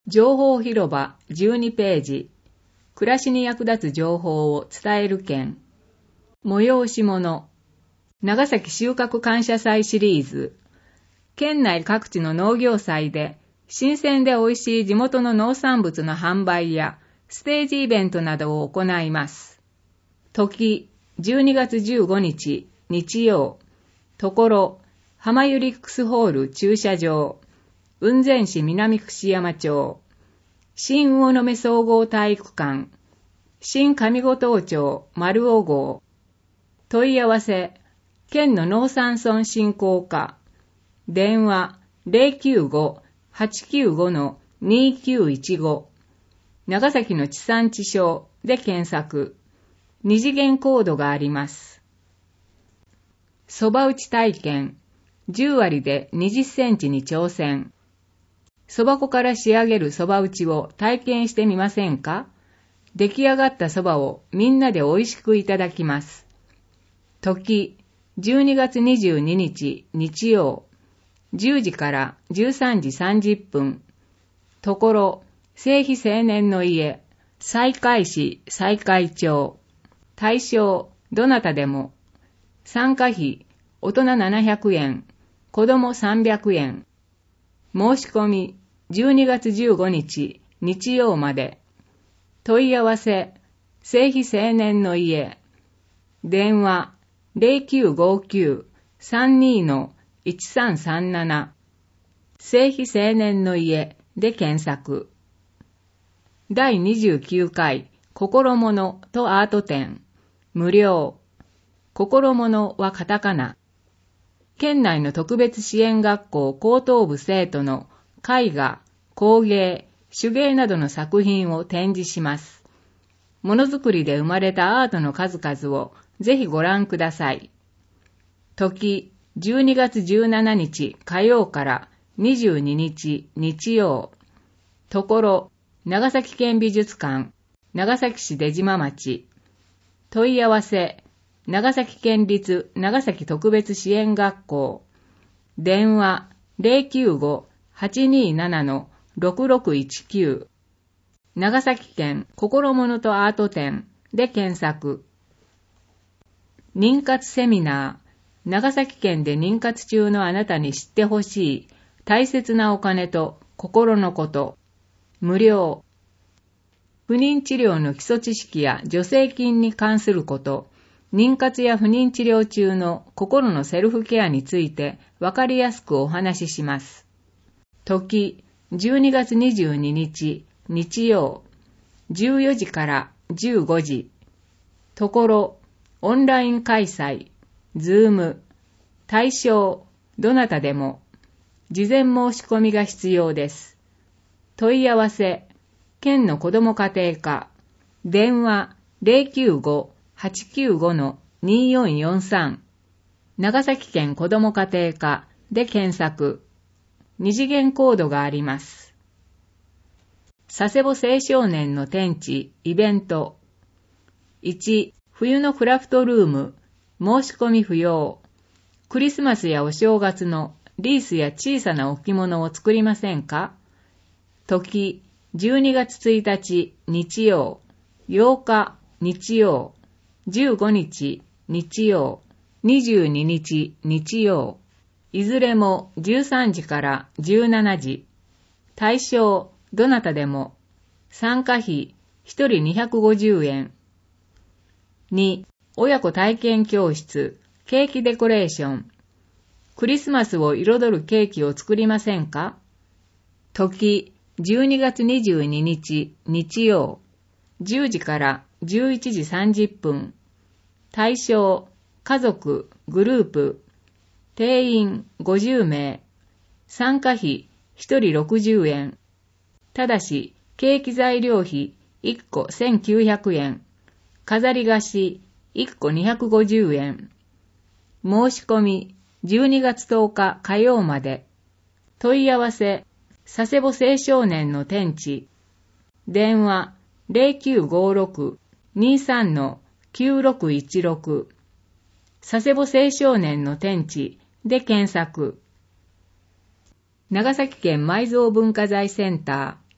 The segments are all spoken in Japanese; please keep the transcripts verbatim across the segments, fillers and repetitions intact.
情報広場じゅうにページ、暮らしに役立つ情報を伝える件、催し物、長崎収穫感謝祭シリーズ、県内各地の農業祭で、新鮮で美味しい地元の農産物の販売やステージイベントなどを行います。時、じゅうにがつじゅうごにち、日曜、ところ、浜ユリックスホール駐車場、雲仙市南串山町、新魚の目総合体育館、新上五島町丸尾号、問い合わせ、県の農産村振興課、電話 ゼロきゅうご はちきゅうご にきゅういちご、長崎の地産地消で検索、二次元コードがあります。そば打ち体験、じゅうわりでにじゅっセンチに挑戦。そば粉から仕上げるそば打ちを体験してみませんか？出来上がったそばをみんなで美味しくいただきます。時、じゅうにがつにじゅうににち日曜、じゅうじからじゅうさんじさんじゅっぷん。ところ、聖妃青年の家、西海市西海町。対象、どなたでも。参加費、大人ななひゃくえん、子供さんびゃくえん。申し込み、じゅうにがつじゅうごにち日曜まで。問い合わせ、聖妃青年の家。電話、ゼロきゅうごきゅう さんにー いちさんさんなな。聖妃青年の家で検索。だいにじゅうきゅうかい、心物とアート展。無料。心物はカタカナ。県内の特別支援学校高等部生徒の絵画、工芸、手芸などの作品を展示します。ものづくりで生まれたアートの数々をぜひご覧ください。時、じゅうにがつじゅうしちにち火曜からにじゅうににち日曜。ところ、長崎県美術館、長崎市出島町。問い合わせ、長崎県立長崎特別支援学校。電話 ゼロきゅうご はちにーなな ろくろくいちきゅう。長崎県心物とアート展で検索。妊活セミナー。長崎県で妊活中のあなたに知ってほしい大切なお金と心のこと。無料。不妊治療の基礎知識や助成金に関すること。妊活や不妊治療中の心のセルフケアについてわかりやすくお話しします。時、じゅうにがつにじゅうににち日曜、じゅうよじからじゅうごじ。ところ、オンライン開催、ズーム、対象、どなたでも、事前申し込みが必要です。問い合わせ、県の子ども家庭課、電話 ゼロきゅうご はちきゅうご にーよんよんさん。長崎県子ども家庭課で検索。二次元コードがあります。佐世保青少年の展示、イベント。いち、冬のクラフトルーム、申し込み不要。クリスマスやお正月のリースや小さな置物を作りませんか？時、じゅうにがつついたち日曜、ようか日曜、じゅうごにち日曜、にじゅうににち日曜。いずれもじゅうさんじからじゅうしちじ。対象、どなたでも。参加費、ひとりにひゃくごじゅうえん。に、親子体験教室、ケーキデコレーション。クリスマスを彩るケーキを作りませんか？時、じゅうにがつにじゅうににち日曜、じゅうじからじゅういちじさんじゅっぷん。対象、家族、グループ。定員ごじゅうめい。参加費ひとりろくじゅうえん。ただし、ケーキ材料費いっこせんきゅうひゃくえん。飾り菓子いっこにひゃくごじゅうえん。申し込みじゅうにがつとおか火曜まで。問い合わせ、佐世保青少年の展示。電話 ゼロきゅうごろく にーさん きゅうろくいちろく。佐世保青少年の展示で検索。長崎県埋蔵文化財センター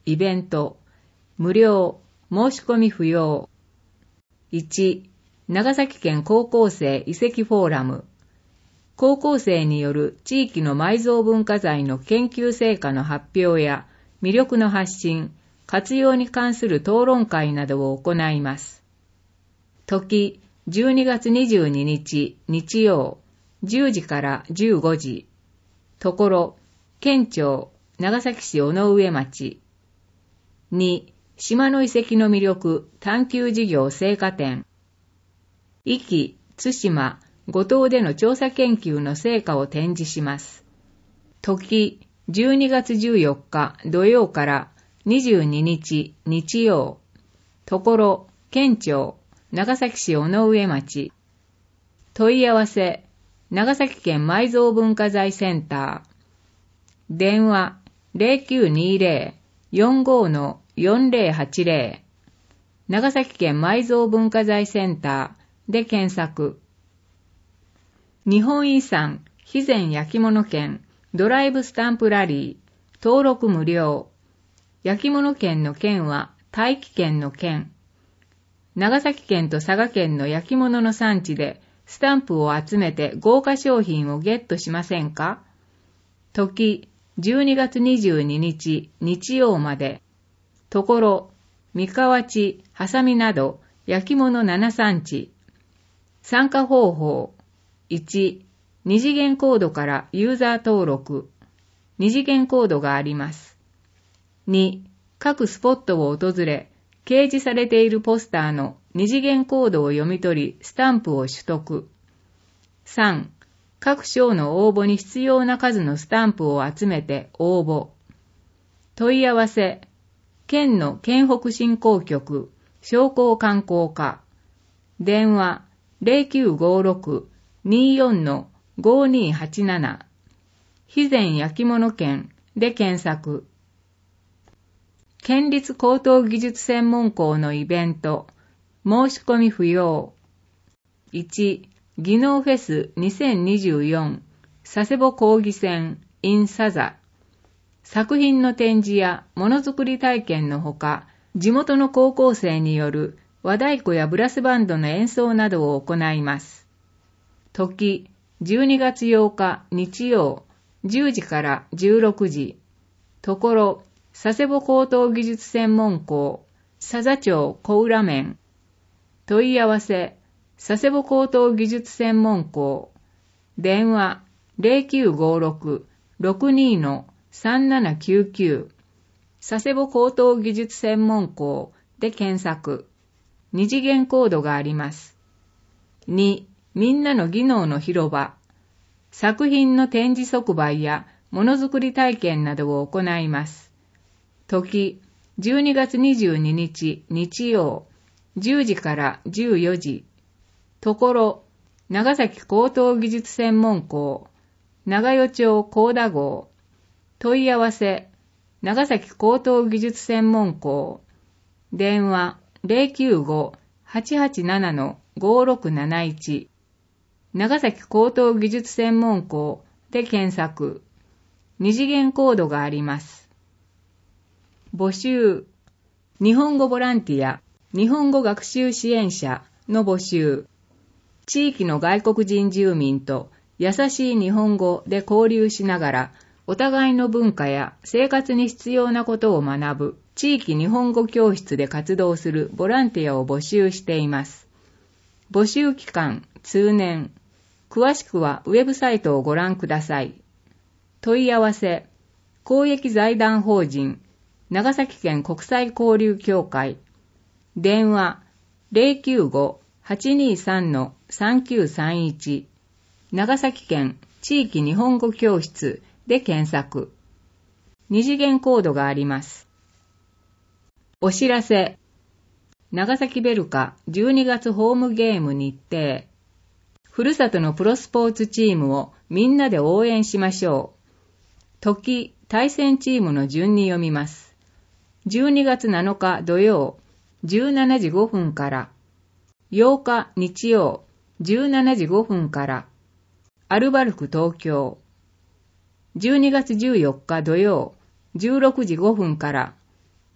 イベント、無料、申し込み不要。いち、長崎県高校生遺跡フォーラム。高校生による地域の埋蔵文化財の研究成果の発表や魅力の発信、活用に関する討論会などを行います。時、じゅうにがつにじゅうににち日曜、じゅうじからじゅうごじ。ところ、県庁、長崎市尾上町。に、島の遺跡の魅力探求事業成果展。壱岐、対馬、五島での調査研究の成果を展示します。時、じゅうにがつじゅうよっか土曜からにじゅうににち日曜。ところ、県庁、長崎市尾上町。問い合わせ、長崎県埋蔵文化財センター。電話 ゼロきゅうにゼロ よんご よんゼロはちゼロ。長崎県埋蔵文化財センターで検索。日本遺産、肥前焼物券、ドライブスタンプラリー、登録無料。焼物券の券は大気圏の券。長崎県と佐賀県の焼き物の産地でスタンプを集めて豪華商品をゲットしませんか？時、じゅうにがつにじゅうににち日曜まで。ところ、三河地、ハサミなど焼き物なな産地。参加方法。いち、二次元コードからユーザー登録。二次元コードがあります。に、各スポットを訪れ、掲示されているポスターの二次元コードを読み取り、スタンプを取得。さん、各賞の応募に必要な数のスタンプを集めて応募。問い合わせ、県の県北振興局、商工観光課。電話、ゼロきゅうごろく にーよん ごーにーはちなな。肥前焼物券で検索。県立高等技術専門校のイベント、申し込み不要。いち、技能フェスにせんにじゅうよん佐世保講義船 in 佐座。作品の展示やものづくり体験のほか、地元の高校生による和太鼓やブラスバンドの演奏などを行います。時、じゅうにがつようか日曜、じゅうじからじゅうろくじ。ところ、佐世保高等技術専門校、佐座町小浦面。問い合わせ、佐世保高等技術専門校。電話、ゼロきゅうごろく ろくにー さんななきゅうきゅう。佐世保高等技術専門校で検索。二次元コードがあります。に、みんなの技能の広場。作品の展示即売やものづくり体験などを行います。時、じゅうにがつにじゅうににち日曜、じゅうじからじゅうよじ。ところ、長崎高等技術専門校、長与町高田号。問い合わせ、長崎高等技術専門校。電話、ゼロきゅうご はちはちなな ごろくなないち。長崎高等技術専門校で検索。二次元コードがあります。募集。日本語ボランティア、日本語学習支援者の募集。地域の外国人住民と優しい日本語で交流しながら、お互いの文化や生活に必要なことを学ぶ地域日本語教室で活動するボランティアを募集しています。募集期間、通年。詳しくはウェブサイトをご覧ください。問い合わせ、公益財団法人、長崎県国際交流協会。電話、ゼロきゅうご はちにーさん さんきゅうさんいち。長崎県地域日本語教室で検索。二次元コードがあります。お知らせ。長崎ベルカじゅうにがつホームゲーム日程。ふるさとのプロスポーツチームをみんなで応援しましょう。時、対戦チームの順に読みます。じゅうにがつなのか土曜、じゅうしちじごふんから。ようか日曜、じゅうしちじごふんから。アルバルク東京。じゅうにがつじゅうよっか土曜、じゅうろくじごふんから。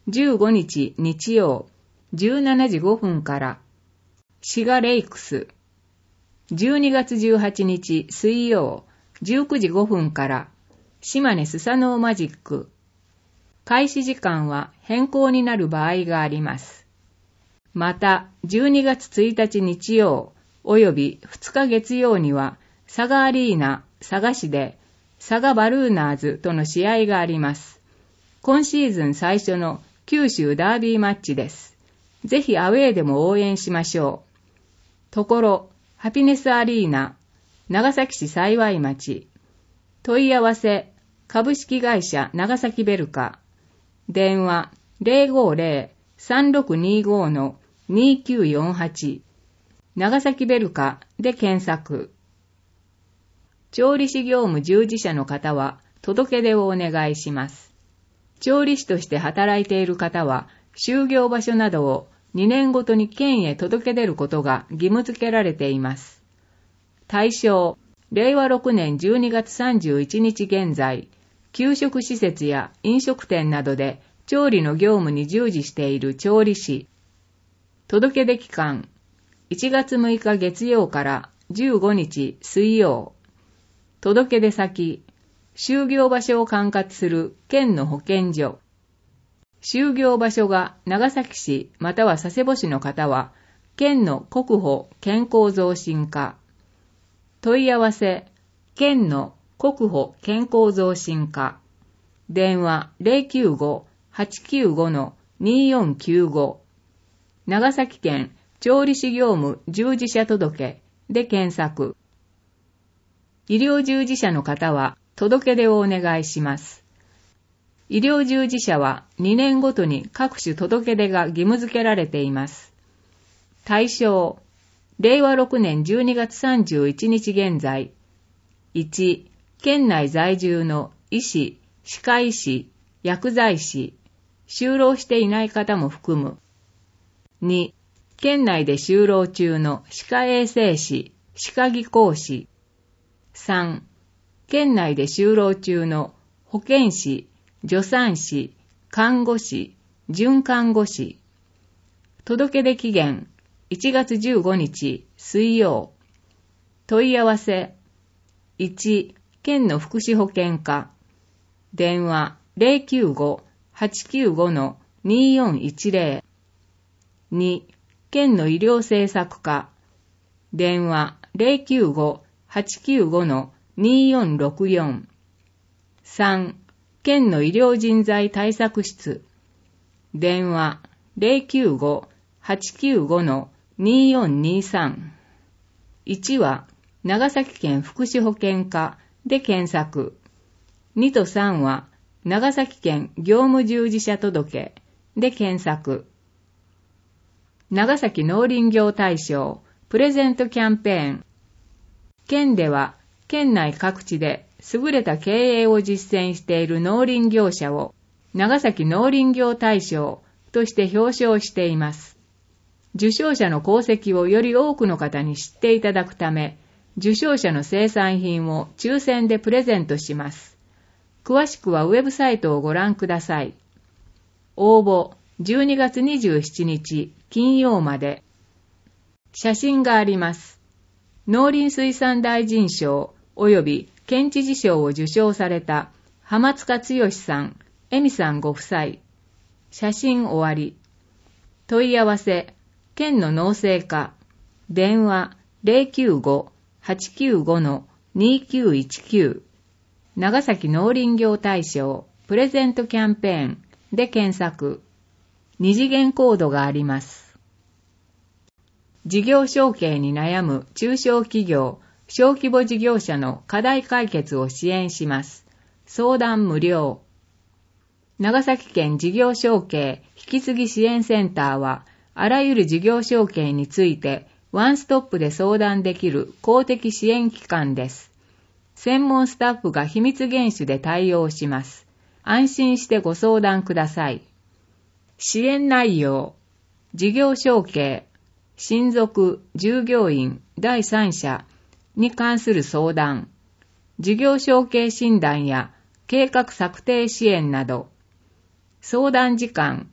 じゅうごにち日曜じゅうしちじごふんから、シガレイクス。じゅうにがつじゅうはちにち水曜じゅうくじごふんから、島根スサノーマジック。開始時間は変更になる場合があります。また、じゅうにがつついたち日曜及びふつか月曜には、サガアリーナ佐賀市でサガバルーナーズとの試合があります。今シーズン最初の九州ダービーマッチです。ぜひアウェーでも応援しましょう。ところ、ハピネスアリーナ、長崎市幸町。問い合わせ、株式会社長崎ベルカ。電話 ゼロごゼロ さんろくにご にきゅうよんはち。長崎ベルカで検索。調理師業務従事者の方は届け出をお願いします。調理師として働いている方は、就業場所などをにねんごとに県へ届け出ることが義務付けられています。対象、れいわろくねんじゅうにがつさんじゅういちにち現在、給食施設や飲食店などで調理の業務に従事している調理師。届け出期間、いちがつむいか月曜からじゅうごにち水曜。届け出先、就業場所を管轄する県の保健所。就業場所が長崎市または佐世保市の方は、県の国保健康増進課。問い合わせ、県の国保健康増進課。電話 ゼロきゅうご はちきゅうご によんきゅうご。長崎県調理師業務従事者届で検索。医療従事者の方は届け出をお願いします。医療従事者はにねんごとに各種届け出が義務付けられています。対象、れいわろくねんじゅうにがつさんじゅういちにち現在、いち、県内在住の医師、歯科医師、薬剤師、就労していない方も含む。に、県内で就労中の歯科衛生士、歯科技工士。さん、県内で就労中の保健師、助産師、看護師、准看護師。届け出期限、いちがつじゅうごにち水曜。問い合わせ、いち、県の福祉保健課。電話 ゼロきゅうご はちきゅうご によんいちゼロ。に、県の医療政策課。電話 ゼロきゅうご はちきゅうご によんろくよん。さん、県の医療人材対策室。電話 ゼロきゅうご はちきゅうご によんにさん。いちは長崎県福祉保健課で検索。にとさんは長崎県業務従事者届で検索。長崎農林業大賞プレゼントキャンペーン。県では県内各地で優れた経営を実践している農林業者を長崎農林業大賞として表彰しています。受賞者の功績をより多くの方に知っていただくため、受賞者の生産品を抽選でプレゼントします。詳しくはウェブサイトをご覧ください。応募じゅうにがつにじゅうしちにち金曜まで。写真があります。農林水産大臣賞及び県知事賞を受賞された浜塚剛さん、恵美さんご夫妻。写真終わり。問い合わせ、県の農政課。電話 ゼロきゅうご はちきゅうご にきゅういちきゅう。長崎農林業大賞プレゼントキャンペーンで検索。二次元コードがあります。事業承継に悩む中小企業、小規模事業者の課題解決を支援します。相談無料。長崎県事業承継引き継ぎ支援センターは、あらゆる事業承継についてワンストップで相談できる公的支援機関です。専門スタッフが秘密厳守で対応します。安心してご相談ください。支援内容、事業承継、親族、従業員、第三者に関する相談、事業承継診断や計画策定支援など、相談時間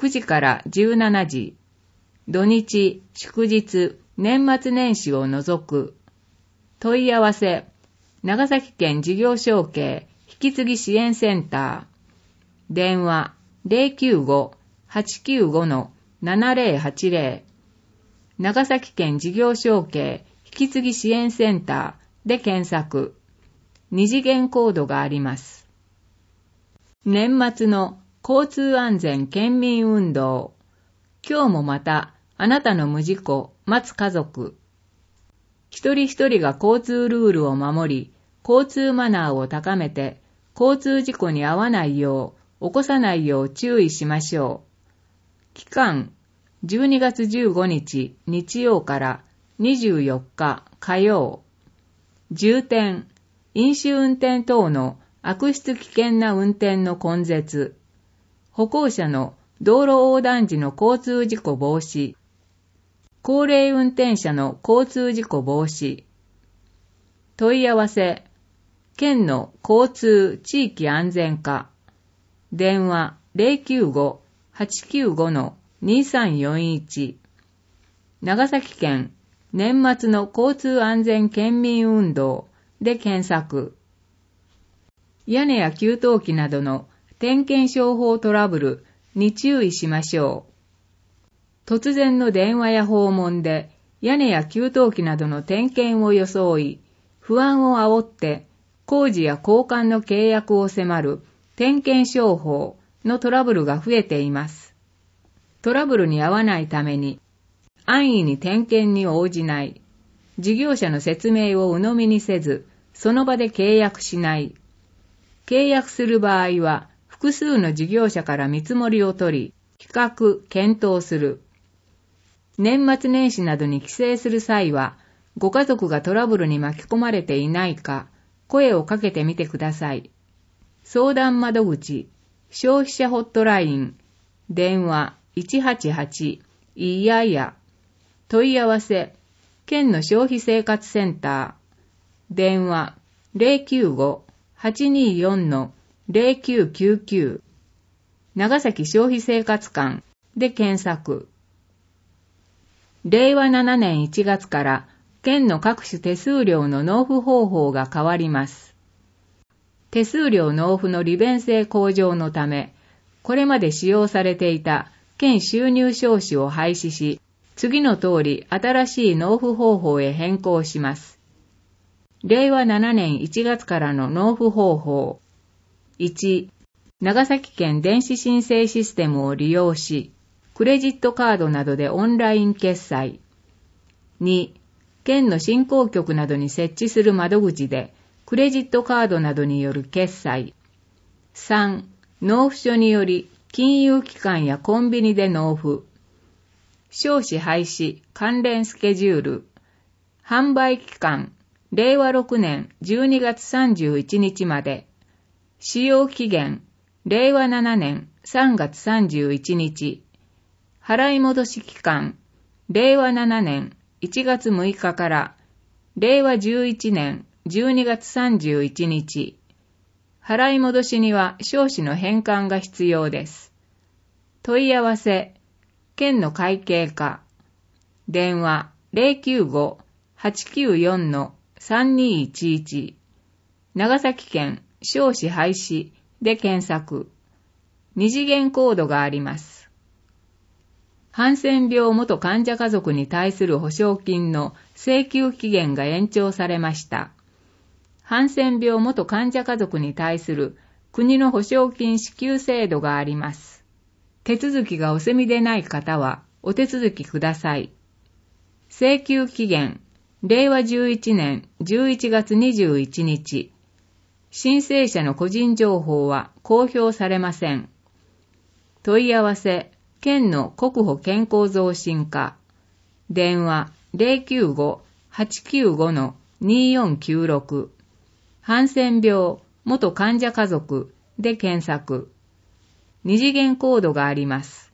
くじからじゅうしちじ、土日、祝日、年末年始を除く。問い合わせ、長崎県事業承継引き継ぎ支援センター。電話 ゼロきゅうご はちきゅうご ななゼロはちゼロ。長崎県事業承継引き継ぎ支援センターで検索。二次元コードがあります。年末の交通安全県民運動。今日もまたあなたの無事故待つ家族。一人一人が交通ルールを守り、交通マナーを高めて、交通事故に遭わないよう、起こさないよう注意しましょう。期間、じゅうにがつじゅうごにち日曜からにじゅうよっか火曜。重点、飲酒運転等の悪質危険な運転の根絶。歩行者の道路横断時の交通事故防止。高齢運転者の交通事故防止。問い合わせ、県の交通地域安全課。電話 ゼロきゅうご はちきゅうご にさんよんいち。長崎県年末の交通安全県民運動で検索。屋根や給湯器などの点検商法トラブルに注意しましょう。突然の電話や訪問で屋根や給湯器などの点検を装い、不安を煽って工事や交換の契約を迫る点検商法のトラブルが増えています。トラブルに遭わないために安易に点検に応じない、事業者の説明を鵜呑みにせず、その場で契約しない、契約する場合は複数の事業者から見積もりを取り、比較、検討する。年末年始などに帰省する際は、ご家族がトラブルに巻き込まれていないか、声をかけてみてください。相談窓口、消費者ホットライン、電話いちはちはち、いやいや、問い合わせ、県の消費生活センター、電話ゼロきゅうご はちによん ゼロきゅうきゅうきゅう、長崎消費生活館で検索。れいわななねんいちがつから県の各種手数料の納付方法が変わります。手数料納付の利便性向上のため、これまで使用されていた県収入証紙を廃止し、次の通り新しい納付方法へ変更します。れいわななねんいちがつからの納付方法。いち、長崎県電子申請システムを利用し、クレジットカードなどでオンライン決済。に、県の振興局などに設置する窓口で、クレジットカードなどによる決済。さん、納付書により、金融機関やコンビニで納付。証紙廃止関連スケジュール。販売期間、れいわろくねんじゅうにがつさんじゅういちにちまで。使用期限、れいわななねんさんがつさんじゅういちにち。払い戻し期間、れいわななねんいちがつむいかかられいわじゅういちねんじゅうにがつさんじゅういちにち。払い戻しには証紙の返還が必要です。問い合わせ、県の会計課。電話ゼロきゅうご はちきゅうよん さんにいちいち。長崎県証紙廃止で検索。二次元コードがあります。ハンセン病元患者家族に対する保証金の請求期限が延長されました。ハンセン病元患者家族に対する国の保証金支給制度があります。手続きがお済みでない方はお手続きください。請求期限、れいわじゅういちねんじゅういちがつにじゅういちにち。申請者の個人情報は公表されません。問い合わせ、県の国保健康増進課。電話ゼロきゅうご はちきゅうご によんきゅうろく。ハンセン病元患者家族で検索。二次元コードがあります。